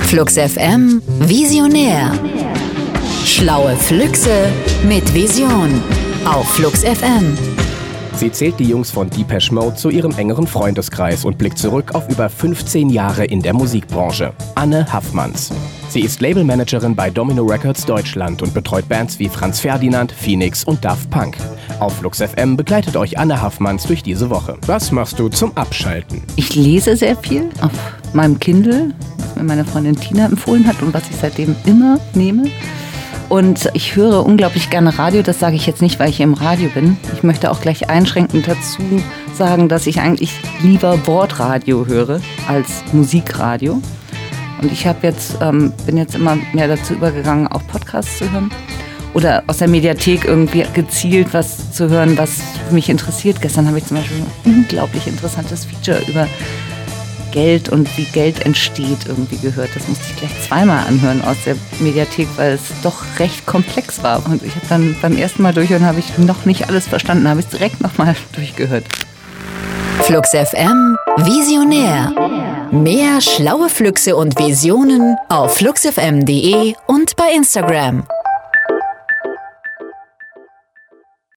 Flux FM Visionär. Schlaue Flüchse mit Vision auf Flux FM. Sie zählt die Jungs von Depeche Mode zu ihrem engeren Freundeskreis und blickt zurück auf über 15 Jahre in der Musikbranche. Anne Haffmanns. Sie ist Labelmanagerin bei Domino Records Deutschland und betreut Bands wie Franz Ferdinand, Phoenix und Daft Punk. Auf Flux FM begleitet euch Anne Haffmanns durch diese Woche. Was machst du zum Abschalten? Ich lese sehr viel auf meinem Kindle, was mir meine Freundin Tina empfohlen hat und was ich seitdem immer nehme. Und ich höre unglaublich gerne Radio, das sage ich jetzt nicht, weil ich hier im Radio bin. Ich möchte auch gleich einschränkend dazu sagen, dass ich eigentlich lieber Wortradio höre als Musikradio. Und ich bin jetzt immer mehr dazu übergegangen, auch Podcasts zu hören. Oder aus der Mediathek irgendwie gezielt was zu hören, was mich interessiert. Gestern habe ich zum Beispiel ein unglaublich interessantes Feature über Geld und wie Geld entsteht irgendwie gehört. Das musste ich gleich zweimal anhören aus der Mediathek, weil es doch recht komplex war. Und ich habe dann beim ersten Mal durchhören, habe ich noch nicht alles verstanden, habe ich es direkt nochmal durchgehört. Flux FM Visionär. Mehr schlaue Flüchse und Visionen auf fluxfm.de und bei Instagram.